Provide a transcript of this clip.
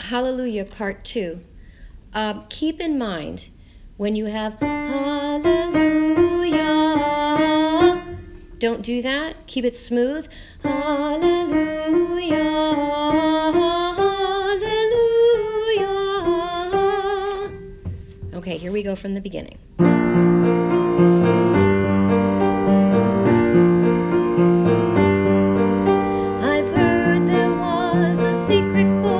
Hallelujah Part 2. Keep in mind when you have Hallelujah, don't do that. Keep it smooth. Hallelujah, hallelujah. Okay, here we go from the beginning. I've heard there was a secret chord